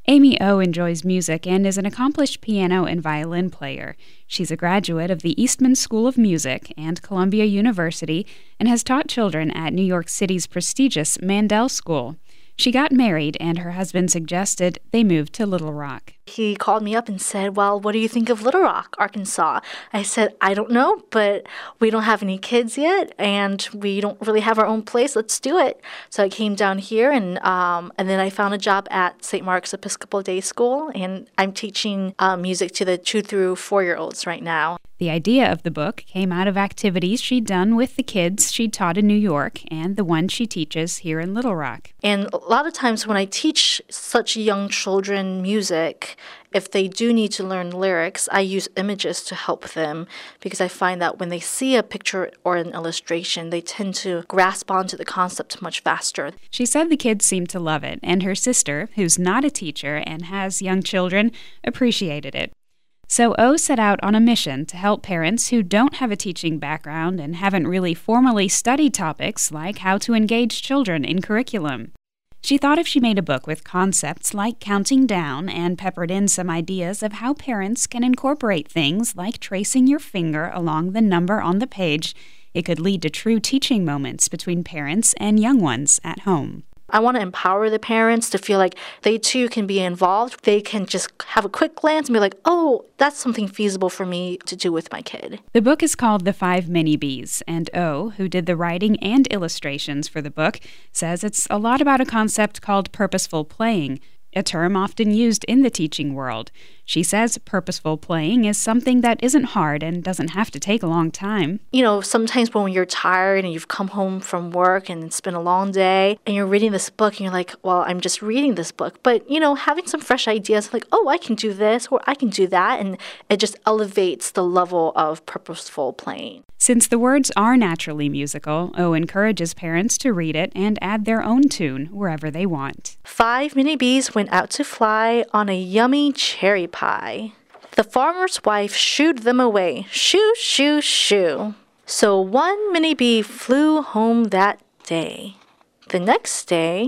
Amy O enjoys music and is an accomplished piano and violin player. She's a graduate of the Eastman School of Music and Columbia University and has taught children at New York City's prestigious Mandel School. She got married, and her husband suggested they move to Little Rock. He called me up and said, well, what do you think of Little Rock, Arkansas? I said, I don't know, but we don't have any kids yet, and we don't really have our own place. Let's do it. So I came down here, and then I found a job at St. Mark's Episcopal Day School, and I'm teaching music to the 2 through 4-year-olds right now. The idea of the book came out of activities she'd done with the kids she'd taught in New York and the one she teaches here in Little Rock. And a lot of times when I teach such young children music, if they do need to learn lyrics, I use images to help them because I find that when they see a picture or an illustration, they tend to grasp onto the concept much faster. She said the kids seemed to love it, and her sister, who's not a teacher and has young children, appreciated it. So O set out on a mission to help parents who don't have a teaching background and haven't really formally studied topics like how to engage children in curriculum. She thought if she made a book with concepts like counting down and peppered in some ideas of how parents can incorporate things like tracing your finger along the number on the page, it could lead to true teaching moments between parents and young ones at home. I want to empower the parents to feel like they too can be involved. They can just have a quick glance and be like, oh, that's something feasible for me to do with my kid. The book is called The 5 Mini Bees, and O, who did the writing and illustrations for the book, says it's a lot about a concept called purposeful playing, a term often used in the teaching world. She says purposeful playing is something that isn't hard and doesn't have to take a long time. You know, sometimes when you're tired and you've come home from work and it's been a long day and you're reading this book and you're like, well, I'm just reading this book. But, you know, having some fresh ideas like, oh, I can do this or I can do that. And it just elevates the level of purposeful playing. Since the words are naturally musical, O encourages parents to read it and add their own tune wherever they want. 5 mini bees went out to fly on a yummy cherry pie. The farmer's wife shooed them away, shoo, shoo, shoo. So 1 mini bee flew home that day. The next day,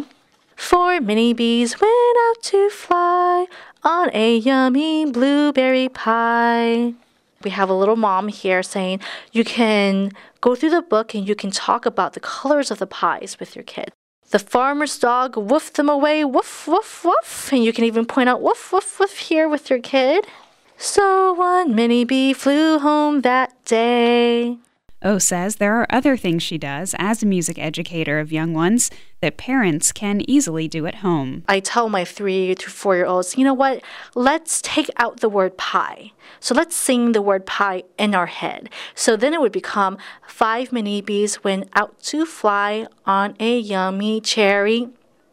4 mini bees went out to fly on a yummy blueberry pie. We have a little mom here saying you can go through the book and you can talk about the colors of the pies with your kid. The farmer's dog woofed them away, woof, woof, woof. And you can even point out woof, woof, woof here with your kid. So 1 mini bee flew home that day. O says there are other things she does as a music educator of young ones that parents can easily do at home. I tell my 3 to 4-year-olds, you know what? Let's take out the word pie. So let's sing the word pie in our head. So then it would become 5 mini bees went out to fly on a yummy cherry.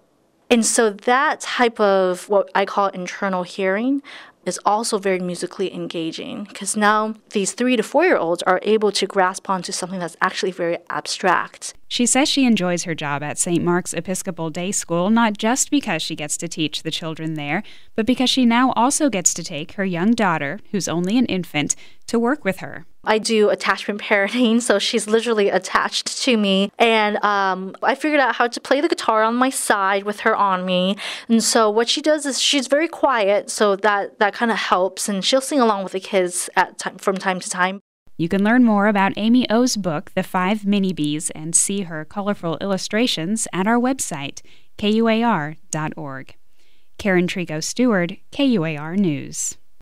And so that type of what I call internal hearing is also very musically engaging because now these 3 to 4-year-olds are able to grasp onto something that's actually very abstract. She says she enjoys her job at St. Mark's Episcopal Day School not just because she gets to teach the children there, but because she now also gets to take her young daughter, who's only an infant, to work with her. I do attachment parenting, so she's literally attached to me. And I figured out how to play the guitar on my side with her on me. And so what she does is she's very quiet, so that kind of helps. And she'll sing along with the kids from time to time. You can learn more about Amy O's book, The 5 Mini Bees, and see her colorful illustrations at our website, kuar.org. Karen Trigo Stewart, KUAR News.